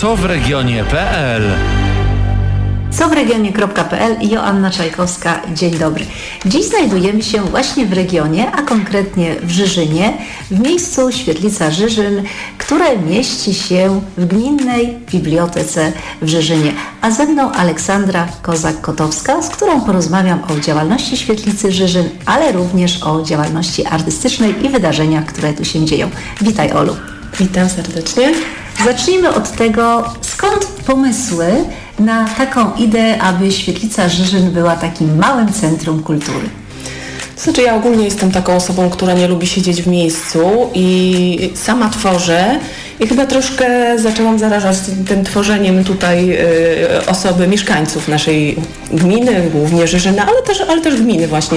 cowregionie.pl. cowregionie.pl. Joanna Czajkowska, dzień dobry. Dziś znajdujemy się właśnie w regionie, a konkretnie w Żyżynie, w miejscu Świetlica Żyżyn, które mieści się w Gminnej Bibliotece w Żyżynie. A ze mną Aleksandra Kozak-Kotowska, z którą porozmawiam o działalności Świetlicy Żyżyn, ale również o działalności artystycznej i wydarzeniach, które tu się dzieją. Witaj, Olu. Witam serdecznie. Zacznijmy od tego, skąd pomysły na taką ideę, aby Świetlica Żyżyn była takim małym centrum kultury? To znaczy, ja ogólnie jestem taką osobą, która nie lubi siedzieć w miejscu i sama tworzę i chyba troszkę zaczęłam zarażać tym tworzeniem tutaj osoby, mieszkańców naszej gminy, głównie Żyżyna, ale też gminy właśnie.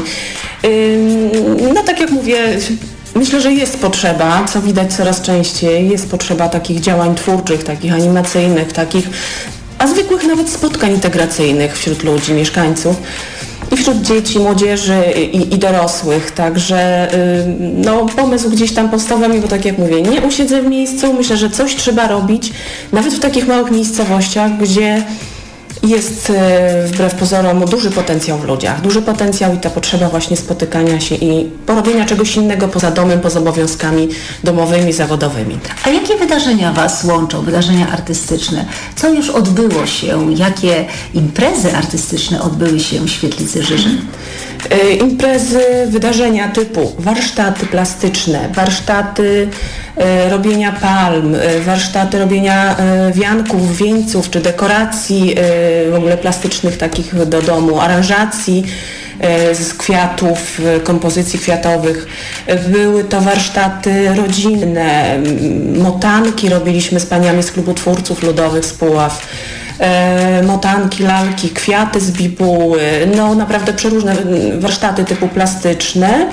No tak jak mówię, myślę, że jest potrzeba, co widać coraz częściej, jest potrzeba takich działań twórczych, takich animacyjnych, a zwykłych nawet spotkań integracyjnych wśród ludzi, mieszkańców i wśród dzieci, młodzieży i dorosłych. Także no, pomysł gdzieś tam powstał mi, bo tak jak mówię, nie usiedzę w miejscu, myślę, że coś trzeba robić, nawet w takich małych miejscowościach, gdzie jest wbrew pozorom duży potencjał w ludziach, duży potencjał i ta potrzeba właśnie spotykania się i porobienia czegoś innego poza domem, poza obowiązkami domowymi, zawodowymi. A jakie wydarzenia Was łączą, wydarzenia artystyczne? Co już odbyło się? Jakie imprezy artystyczne odbyły się w Świetlicy Żyżyn? Imprezy, wydarzenia typu warsztaty plastyczne, warsztaty robienia palm, warsztaty robienia wianków, wieńców czy dekoracji w ogóle plastycznych takich do domu, aranżacji z kwiatów, kompozycji kwiatowych. Były to warsztaty rodzinne, motanki robiliśmy z paniami z klubu twórców ludowych z Puław. Motanki, lalki, kwiaty z bibuły, no naprawdę przeróżne warsztaty typu plastyczne.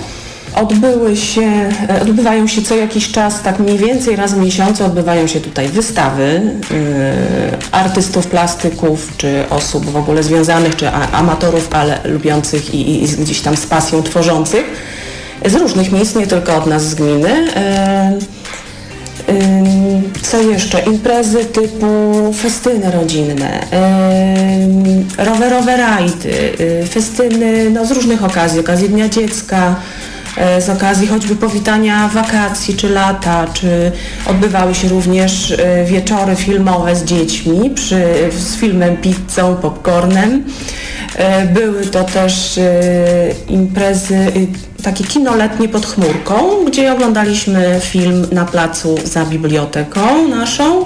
Odbywają się co jakiś czas, tak mniej więcej raz w miesiącu odbywają się tutaj wystawy artystów, plastyków, czy osób w ogóle związanych, czy amatorów, ale lubiących i gdzieś tam z pasją tworzących z różnych miejsc, nie tylko od nas z gminy. Co jeszcze? Imprezy typu festyny rodzinne, rowerowe rajdy, festyny no, z różnych okazji Dnia Dziecka, z okazji choćby powitania wakacji czy lata, czy odbywały się również wieczory filmowe z dziećmi z filmem, pizzą, popcornem. Były to też imprezy, takie kino letnie pod chmurką, gdzie oglądaliśmy film na placu za biblioteką naszą.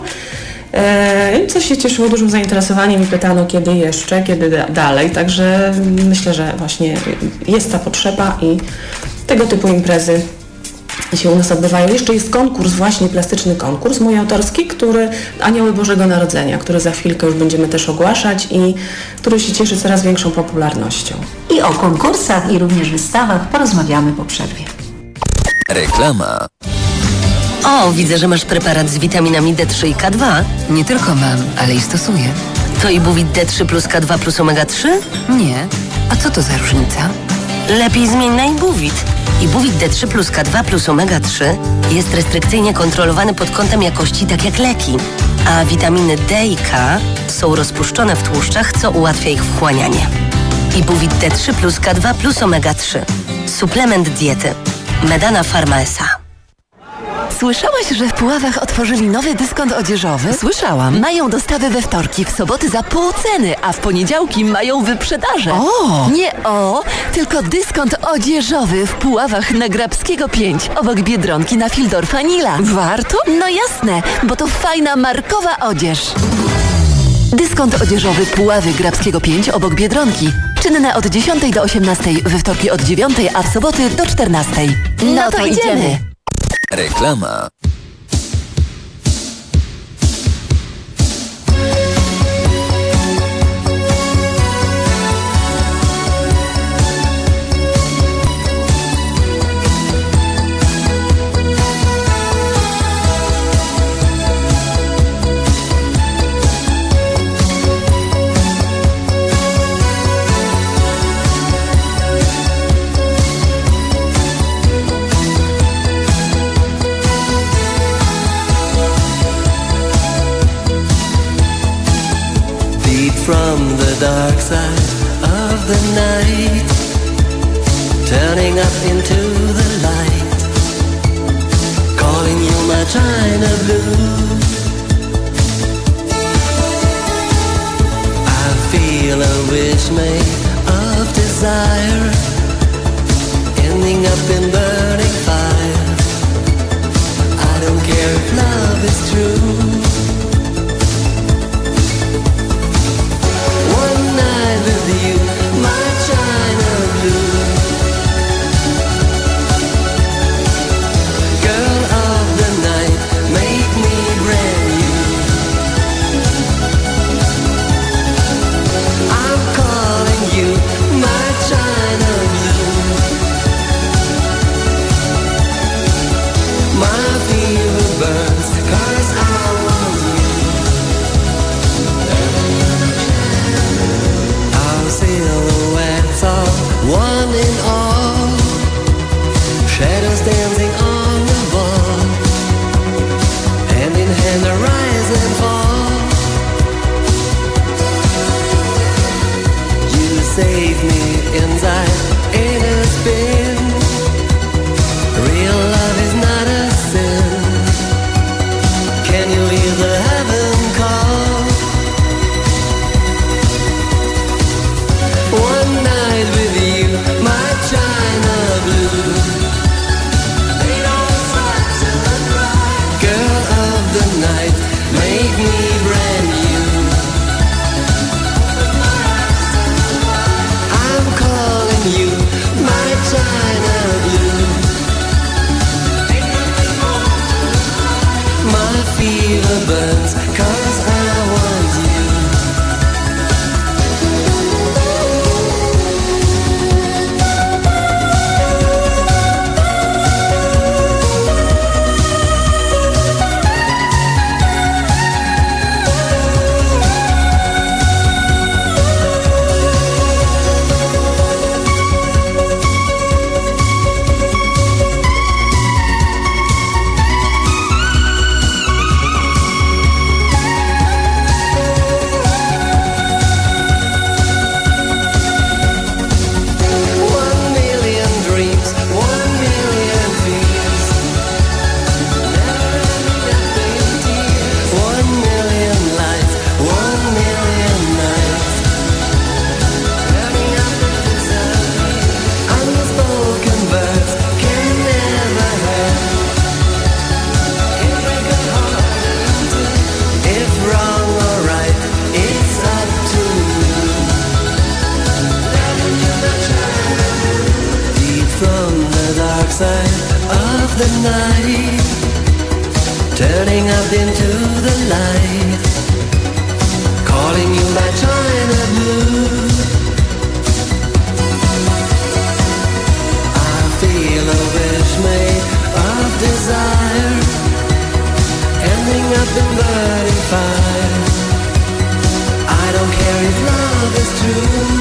Co się cieszyło dużym zainteresowaniem i pytano kiedy jeszcze, kiedy dalej. Także myślę, że właśnie jest ta potrzeba i tego typu imprezy się u nas odbywają. Jeszcze jest konkurs, właśnie plastyczny konkurs mój autorski, Anioły Bożego Narodzenia, który za chwilkę już będziemy też ogłaszać i który się cieszy coraz większą popularnością. I o konkursach i również wystawach porozmawiamy po przerwie. Reklama. O, widzę, że masz preparat z witaminami D3 i K2. Nie tylko mam, ale i stosuję. To Ibuwit D3 plus K2 plus omega-3? Nie. A co to za różnica? Lepiej zmień na Ibuwit. Ibuwit D3 plus K2 plus omega-3 jest restrykcyjnie kontrolowany pod kątem jakości tak jak leki, a witaminy D i K są rozpuszczone w tłuszczach, co ułatwia ich wchłanianie. Ibuwit D3 plus K2 plus omega-3. Suplement diety. Medana Pharma S.A. Słyszałaś, że w Puławach otworzyli nowy dyskont odzieżowy? Słyszałam. Mają dostawy we wtorki, w soboty za pół ceny, a w poniedziałki mają wyprzedaże. O! Nie tylko dyskont odzieżowy w Puławach na Grabskiego 5, obok Biedronki na Fildorfa Nila. Warto? No jasne, bo to fajna markowa odzież. Dyskont odzieżowy Puławy Grabskiego 5 obok Biedronki. Czynne od 10 do 18, we wtorki od 9, a w soboty do 14. No to idziemy. Reklama. from the dark side of the night, turning up into the light, calling you my China blue. I feel a wish made of desire, ending up in burning fire. I don't care if love is true. One night with you, my China blue. Girl of the night, make me brand new. I'm calling you my China blue. My fever burns 'cause I want you. Our silhouettes are one in all, shadows dancing on the wall, hand in hand the rise and fall. You save me inside in a spin. Real love is not a sin. Can you hear the heaven call? One night with you, my China blue. Girl of the night, make me brand new. I'm calling you my China blue. My fever burns 'cause I want you. Side of the night, turning up into the light, calling you my China blue. I feel a wish made of desire, ending up in burning fire. I don't care if love is true.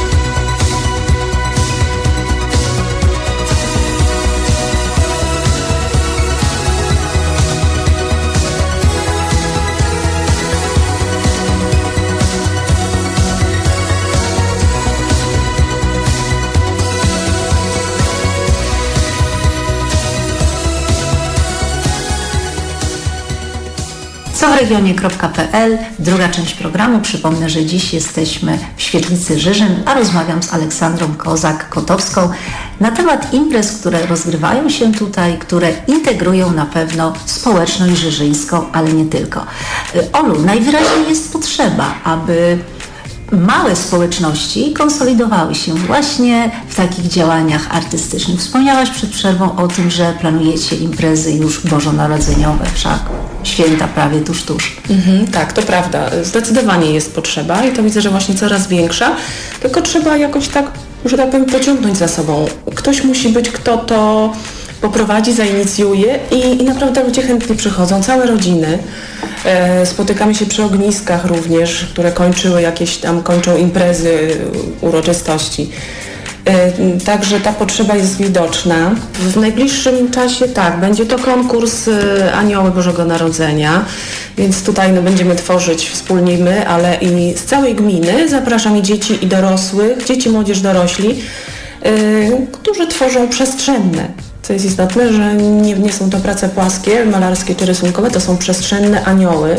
Co w regionie.pl, druga część programu. Przypomnę, że dziś jesteśmy w świetlicy Żyżyn, a rozmawiam z Aleksandrą Kozak-Kotowską na temat imprez, które rozgrywają się tutaj, które integrują na pewno społeczność żyżyńską, ale nie tylko. Olu, najwyraźniej jest potrzeba, aby małe społeczności konsolidowały się właśnie w takich działaniach artystycznych. Wspomniałaś przed przerwą o tym, że planujecie imprezy już bożonarodzeniowe, wszak święta prawie tuż. Tak, to prawda. Zdecydowanie jest potrzeba i to widzę, że właśnie coraz większa, tylko trzeba jakoś tak, że tak powiem, pociągnąć za sobą. Ktoś musi być, kto to poprowadzi, zainicjuje i naprawdę ludzie chętnie przychodzą, całe rodziny. Spotykamy się przy ogniskach również, które kończą imprezy, uroczystości. Także ta potrzeba jest widoczna. W najbliższym czasie będzie to konkurs Anioły Bożego Narodzenia, więc tutaj będziemy tworzyć wspólnie my, ale i z całej gminy. Zapraszam i dzieci, i dorosłych, dzieci, młodzież, dorośli, którzy tworzą przestrzenne. Co jest istotne, że nie są to prace płaskie, malarskie czy rysunkowe, to są przestrzenne anioły,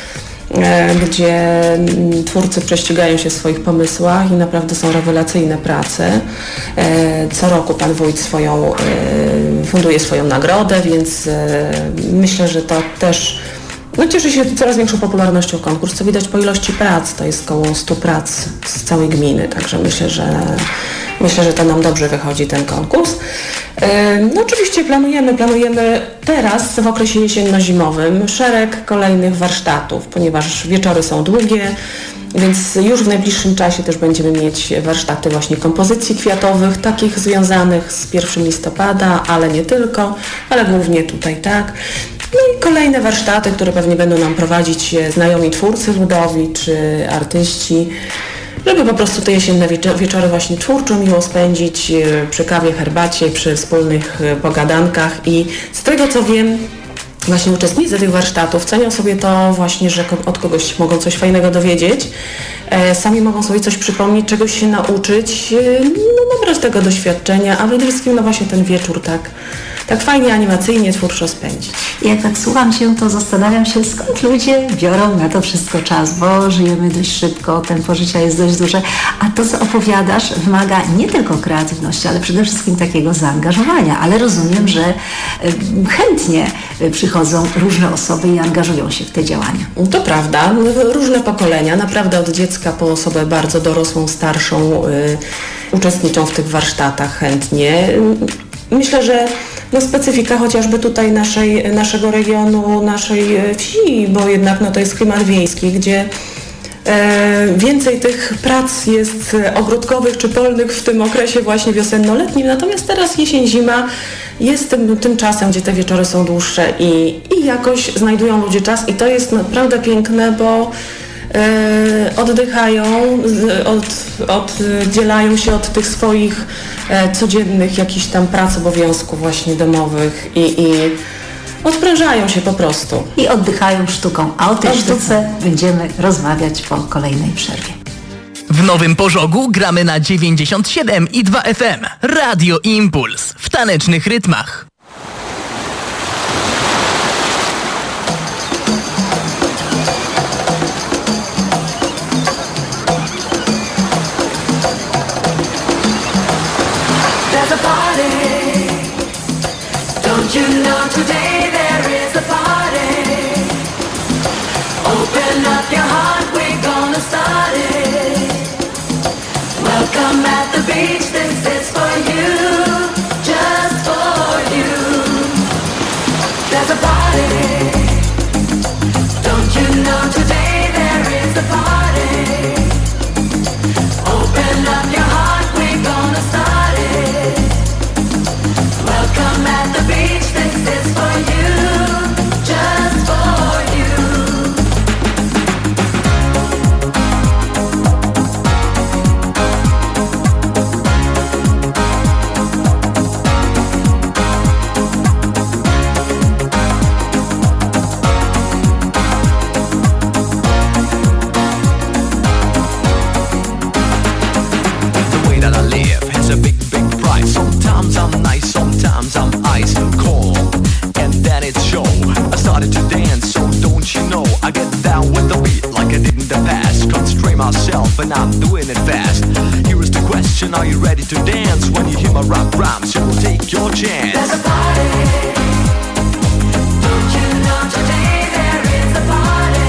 gdzie twórcy prześcigają się w swoich pomysłach i naprawdę są rewelacyjne prace. Co roku pan wójt funduje swoją nagrodę, więc myślę, że to też cieszy się coraz większą popularnością konkurs, co widać po ilości prac, to jest około 100 prac z całej gminy, także myślę, że to nam dobrze wychodzi ten konkurs. Oczywiście planujemy teraz w okresie jesienno-zimowym szereg kolejnych warsztatów, ponieważ wieczory są długie, więc już w najbliższym czasie też będziemy mieć warsztaty właśnie kompozycji kwiatowych, takich związanych z 1 listopada, ale nie tylko, ale głównie tutaj i kolejne warsztaty, które pewnie będą nam prowadzić znajomi twórcy ludowi czy artyści, żeby po prostu te jesienne wieczory właśnie twórczo miło spędzić przy kawie, herbacie, przy wspólnych pogadankach i z tego co wiem, właśnie uczestnicy tych warsztatów cenią sobie to właśnie, że od kogoś mogą coś fajnego dowiedzieć, sami mogą sobie coś przypomnieć, czegoś się nauczyć, nabrać tego doświadczenia, a przede wszystkim właśnie ten wieczór tak fajnie, animacyjnie, twórczo spędzić. Jak tak słucham się, to zastanawiam się, skąd ludzie biorą na to wszystko czas, bo żyjemy dość szybko, tempo życia jest dość duże, a to, co opowiadasz, wymaga nie tylko kreatywności, ale przede wszystkim takiego zaangażowania, ale rozumiem, że chętnie przychodzą różne osoby i angażują się w te działania. To prawda, różne pokolenia, naprawdę od dziecka po osobę bardzo dorosłą, starszą, uczestniczą w tych warsztatach chętnie. Myślę, że specyfika chociażby tutaj naszego regionu, naszej wsi, bo jednak to jest klimat wiejski, gdzie więcej tych prac jest ogródkowych czy polnych w tym okresie właśnie wiosenno-letnim, natomiast teraz jesień, zima jest tym czasem, gdzie te wieczory są dłuższe i jakoś znajdują ludzie czas i to jest naprawdę piękne, bo oddychają, oddzielają się od tych swoich codziennych jakichś tam prac, obowiązków właśnie domowych i odprężają się po prostu. I oddychają sztuką, a o tej sztuce będziemy rozmawiać po kolejnej przerwie. W Nowym Pożogu gramy na 97,2 FM. Radio Impuls w tanecznych rytmach. Don't you know today there is a party? Open up your heart, we're gonna start it. Welcome at the beach, this is for you, just for you. There's a party. Don't you know today there is a party? Open up your heart, we're gonna start it. Welcome at the beach, this is for you, just for you. The way that I live has a big price. Sometimes I'm nice, sometimes I'm ice cold, and then it's show. I started to dance, so don't you know I get down with the beat like I did in the past. Constrain myself and I'm doing it fast. Here is the question, are you ready to dance? When you hear my rap rhymes, you will take your chance. There's a party. Don't you know today there is a party?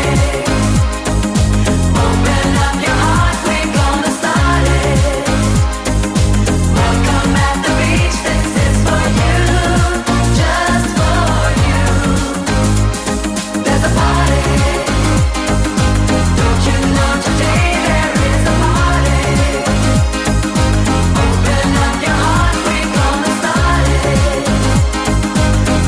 Open up your heart, we're gonna start it. Welcome at the beach, this is for you, just for you. There's a party. Don't you know today there is a party? Open up your heart, we're gonna start it.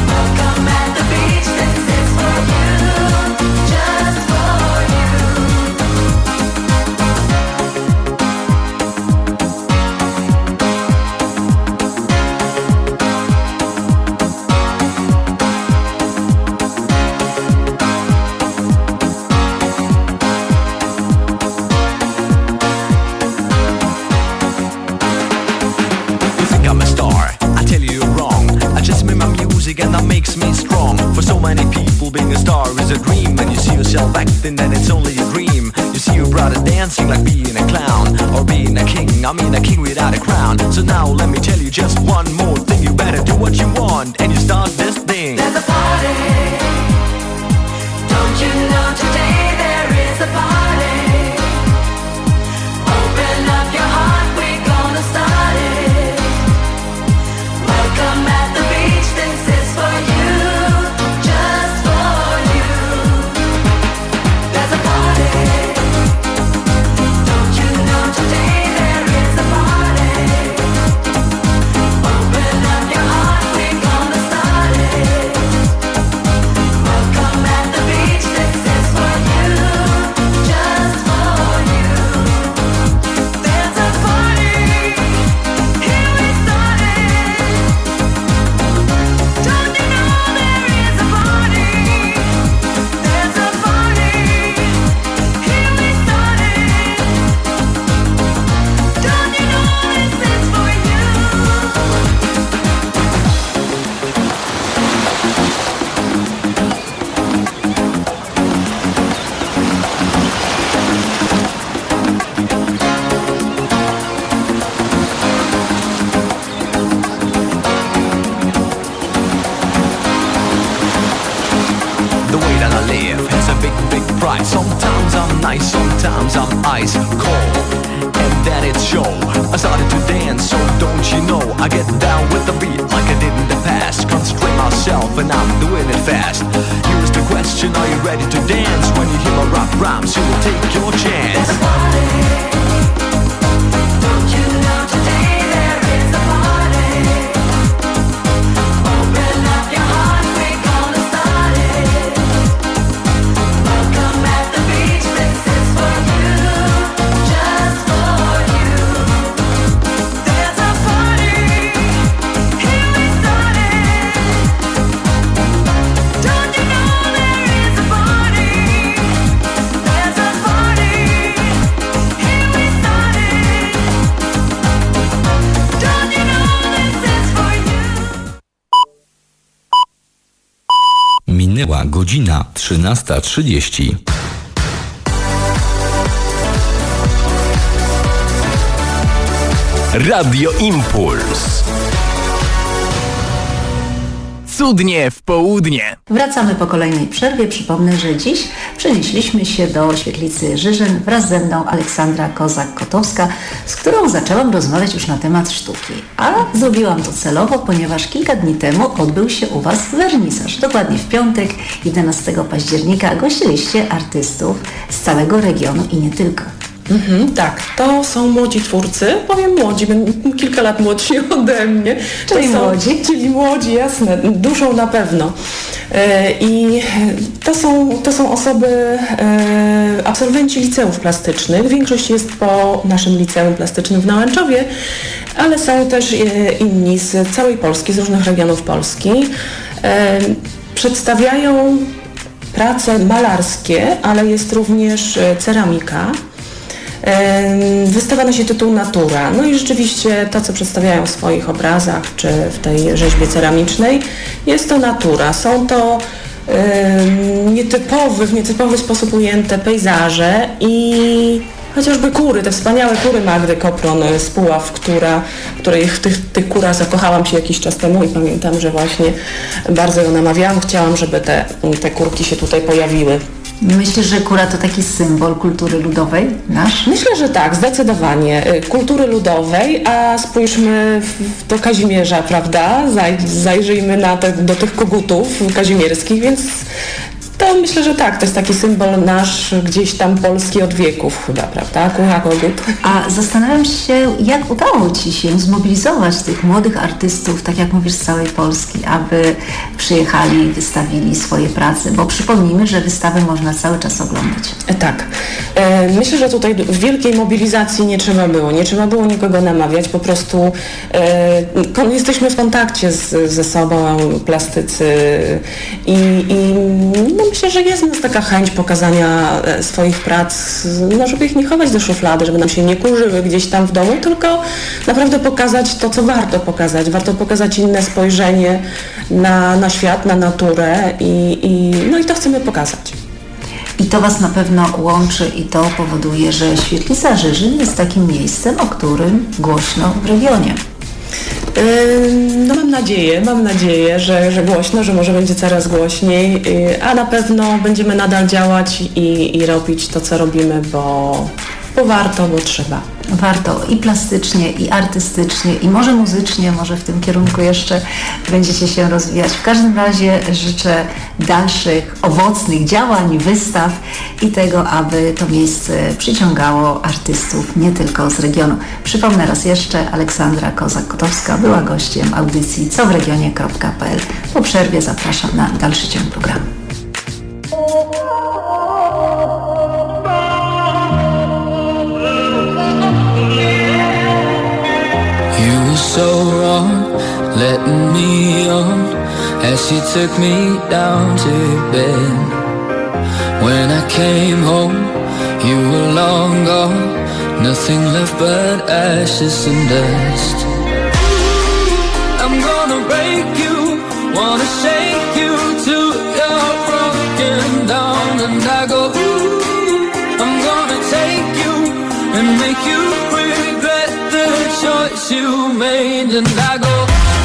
see yourself acting that it's only a dream. You see your brother dancing like being a clown, or being a king, I mean a king without a crown. So now let me tell you just one more thing. You better do what you want and you start this thing. There's a party. Don't you know today there is a party? Open up your heart, we're gonna start it. Welcome at the beach, this is for you, just for you. There's a party. Don't you know today there is a party? Open up your heart, we're gonna start it. Welcome at the beach, this is for you, just for you. There's a party, here we started. Don't you know there is a party? There's a party, here we started. Don't you know this is for you? The way that I live has a big, big price. Sometimes I'm nice, sometimes I'm ice cold, and then it's show. I started to dance, so don't you know I get down with the beat like I did in the past. Concentrate myself and I'm doing it fast. Here's the question, are you ready to dance? When you hear my rap rhymes, you will take your chance. Don't you know today there is a party? Open up your heart, we're gonna start it. Welcome at the beach, this is for you, just for you. There's a party, here we started. Don't you know there is a party? There's a party, here we started. Don't you know this is for you? Minęła godzina 13:30. Radio Impuls. Cudnie w południe. Wracamy po kolejnej przerwie. Przypomnę, że dziś przenieśliśmy się do świetlicy Żyżyn wraz ze mną Aleksandra Kozak-Kotowska, z którą zaczęłam rozmawiać już na temat sztuki. A zrobiłam to celowo, ponieważ kilka dni temu odbył się u Was wernisaż. Dokładnie w piątek, 11 października, gościliście artystów z całego regionu i nie tylko. Tak, to są młodzi twórcy, powiem młodzi, kilka lat młodsi ode mnie. Czyli To są- młodzi? Czyli młodzi, jasne, duszą na pewno. I to są osoby, absolwenci liceów plastycznych. Większość jest po naszym liceum plastycznym w Nałęczowie, ale są też inni z całej Polski, z różnych regionów Polski. Przedstawiają prace malarskie, ale jest również ceramika. Wystawa nosi tytuł Natura. No i rzeczywiście to, co przedstawiają w swoich obrazach, czy w tej rzeźbie ceramicznej, jest to natura. Są to w nietypowy sposób ujęte pejzaże i chociażby kury, te wspaniałe kury Magdy Kopron z Puław, której w tych kurach zakochałam się jakiś czas temu i pamiętam, że właśnie bardzo ją namawiałam, chciałam, żeby te kurki się tutaj pojawiły. Myślisz, że kura to taki symbol kultury ludowej nasz? Myślę, że tak, zdecydowanie. Kultury ludowej, a spójrzmy do Kazimierza, prawda? Zajrzyjmy do tych kogutów kazimierskich, więc to myślę, że tak, to jest taki symbol nasz gdzieś tam polski od wieków chyba, prawda? Kura, kogut. A zastanawiam się, jak udało Ci się zmobilizować tych młodych artystów, tak jak mówisz, z całej Polski, aby przyjechali i wystawili swoje prace, bo przypomnijmy, że wystawę można cały czas oglądać. Tak. Myślę, że tutaj wielkiej mobilizacji nie trzeba było nikogo namawiać, po prostu jesteśmy w kontakcie ze sobą, plastycy i no myślę, że jest w nas taka chęć pokazania swoich prac, no żeby ich nie chować do szuflady, żeby nam się nie kurzyły gdzieś tam w domu, tylko naprawdę pokazać to, co warto pokazać. Warto pokazać inne spojrzenie na świat, na naturę i to chcemy pokazać. I to Was na pewno łączy i to powoduje, że Świetlica Żyżyn jest takim miejscem, o którym głośno w regionie. No mam nadzieję, że głośno, że może będzie coraz głośniej, a na pewno będziemy nadal działać i robić to, co robimy, bo warto, bo trzeba. Warto i plastycznie, i artystycznie, i może muzycznie, może w tym kierunku jeszcze będziecie się rozwijać. W każdym razie życzę dalszych, owocnych działań, wystaw i tego, aby to miejsce przyciągało artystów nie tylko z regionu. Przypomnę raz jeszcze, Aleksandra Kozak-Kotowska była gościem audycji cowregionie.pl. Po przerwie zapraszam na dalszy ciąg programu. So wrong, letting me on as you took me down to bed. When I came home, you were long gone, nothing left but ashes and dust. I'm gonna break you, wanna shake you till you're broken down. And I go, ooh, I'm gonna take you and make you regret the choice you made. And I go,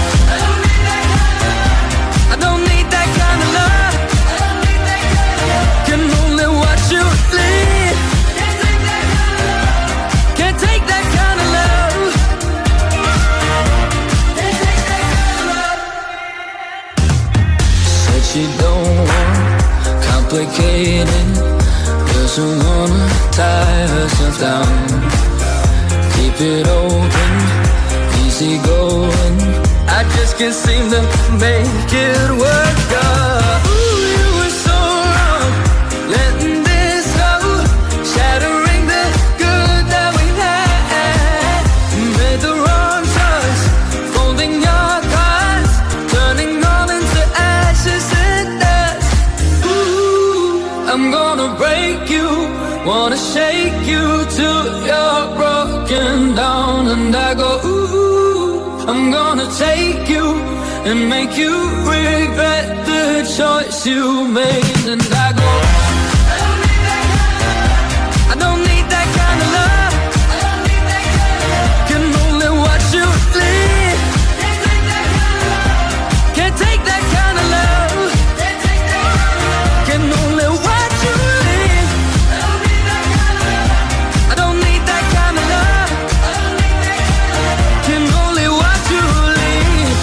I don't need that kind of love. Can only watch you leave. Can't take that kind of love. Said she don't want complicated, doesn't wanna tie herself down. Keep it open, easy going, I just can't seem to make it work out. Ooh, you were so wrong, letting this go, shattering the good that we had. Made the wrong choice, folding your cards, turning all into ashes and dust. Ooh, I'm gonna break you, wanna shake you till you're broken down. And I go, ooh, I'm gonna take you and make you regret the choice you made. And I go, I don't need that kind of love. Can only watch you leave. Can't take that kind of love. Can only watch you leave. I don't need that kind of love. Can only watch you leave.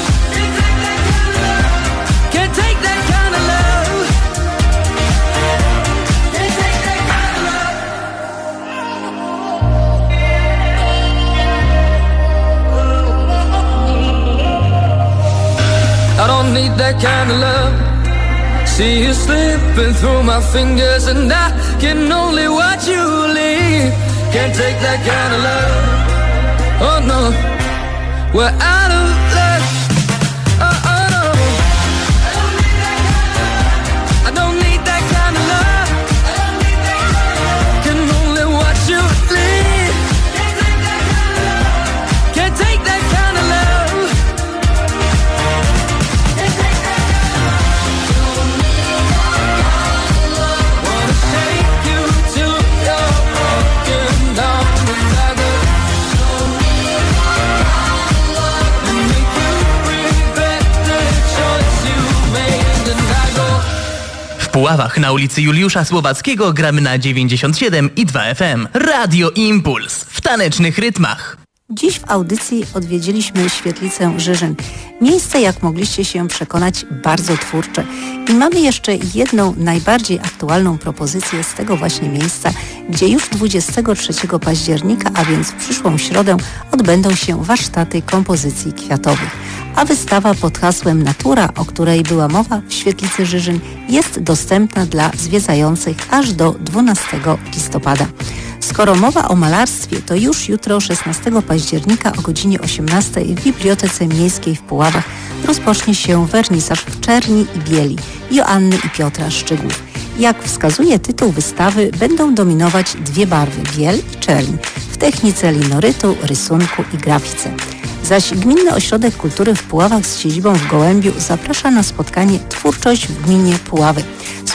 Can't take that kind of love. Can't take that kind of love. I don't need that kind of love. See you slipping through my fingers and I can only watch you leave. Can't take that kind of love. Oh no, we're out of luck. Oh, oh no, I don't need that kind of love. Can only watch you leave. Can't take that kind of love. Wanna shake you till you're broken down. And I go, and make you regret the choice you made. And I go. W Puławach na ulicy Juliusza Słowackiego gramy na 97,2 FM. Radio Impuls w tanecznych rytmach. Dziś w audycji odwiedziliśmy Świetlicę Żyżyn. Miejsce, jak mogliście się przekonać, bardzo twórcze. I mamy jeszcze jedną najbardziej aktualną propozycję z tego właśnie miejsca, gdzie już 23 października, a więc w przyszłą środę, odbędą się warsztaty kompozycji kwiatowych. A wystawa pod hasłem Natura, o której była mowa w Świetlicy Żyżyn, jest dostępna dla zwiedzających aż do 12 listopada. Skoro mowa o malarstwie, to już jutro, 16 października o godzinie 18 w Bibliotece Miejskiej w Puławach rozpocznie się wernisaż w czerni i bieli Joanny i Piotra Szczygłów. Jak wskazuje tytuł wystawy, będą dominować dwie barwy, biel i czerń, w technice linorytu, rysunku i grafice. Zaś Gminny Ośrodek Kultury w Puławach z siedzibą w Gołębiu zaprasza na spotkanie Twórczość w Gminie Puławy.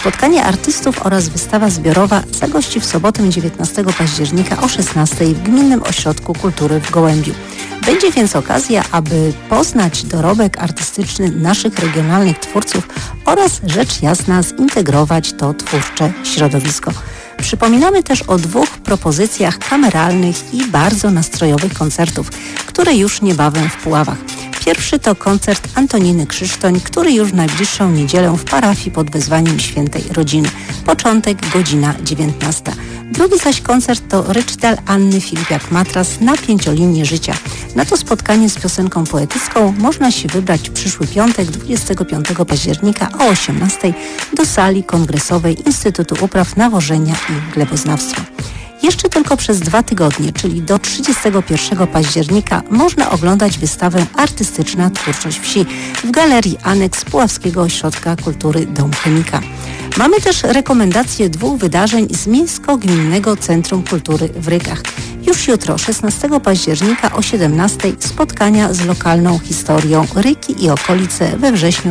Spotkanie artystów oraz wystawa zbiorowa zagości w sobotę 19 października o 16 w Gminnym Ośrodku Kultury w Gołębiu. Będzie więc okazja, aby poznać dorobek artystyczny naszych regionalnych twórców oraz rzecz jasna zintegrować to twórcze środowisko. Przypominamy też o 2 propozycjach kameralnych i bardzo nastrojowych koncertów, które już niebawem w Puławach. Pierwszy to koncert Antoniny Krzysztoń, który już w najbliższą niedzielę w parafii pod wezwaniem Świętej Rodziny. Początek godzina 19. Drugi zaś koncert to recital Anny Filipiak-Matras na 5-linię życia. Na to spotkanie z piosenką poetycką można się wybrać w przyszły piątek 25 października o 18 do sali kongresowej Instytutu Upraw, Nawożenia i Gleboznawstwa. Jeszcze tylko przez 2 tygodnie, czyli do 31 października, można oglądać wystawę Artystyczna Twórczość Wsi w Galerii Aneks Puławskiego Ośrodka Kultury Dom Chemika. Mamy też rekomendacje 2 wydarzeń z Miejsko-Gminnego Centrum Kultury w Rykach. Już jutro, 16 października o 17 spotkania z lokalną historią Ryki i okolice we wrześniu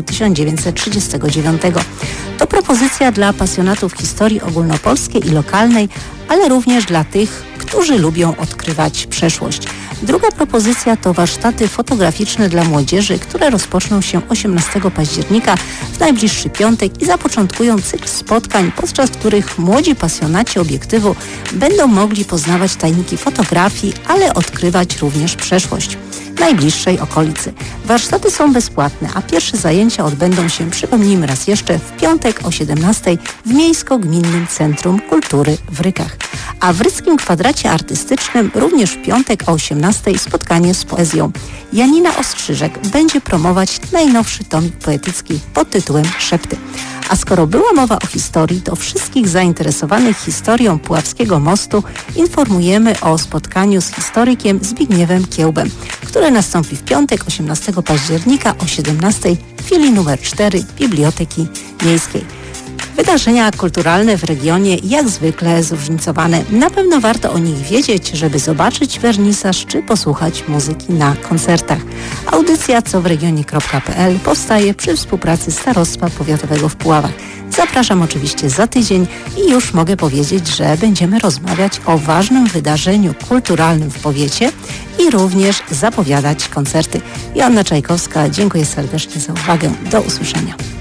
1939. To propozycja dla pasjonatów historii ogólnopolskiej i lokalnej, ale również dla tych, którzy lubią odkrywać przeszłość. Druga propozycja to warsztaty fotograficzne dla młodzieży, które rozpoczną się 18 października w najbliższy piątek i zapoczątkują cykl spotkań, podczas których młodzi pasjonaci obiektywu będą mogli poznawać tajniki fotografii, ale odkrywać również przeszłość najbliższej okolicy. Warsztaty są bezpłatne, a pierwsze zajęcia odbędą się, przypomnijmy raz jeszcze, w piątek o 17 w Miejsko-Gminnym Centrum Kultury w Rykach. A w Ryckim Kwadracie Artystycznym również w piątek o 18 spotkanie z poezją. Janina Ostrzyżek będzie promować najnowszy tomik poetycki pod tytułem Szepty. A skoro była mowa o historii, to wszystkich zainteresowanych historią Puławskiego Mostu informujemy o spotkaniu z historykiem Zbigniewem Kiełbem, które nastąpi w piątek 18 października o 17 w filii numer 4 Biblioteki Miejskiej. Wydarzenia kulturalne w regionie jak zwykle zróżnicowane. Na pewno warto o nich wiedzieć, żeby zobaczyć wernisaż czy posłuchać muzyki na koncertach. Audycja cowregionie.pl powstaje przy współpracy Starostwa Powiatowego w Puławach. Zapraszam oczywiście za tydzień i już mogę powiedzieć, że będziemy rozmawiać o ważnym wydarzeniu kulturalnym w powiecie i również zapowiadać koncerty. Joanna Czajkowska, dziękuję serdecznie za uwagę. Do usłyszenia.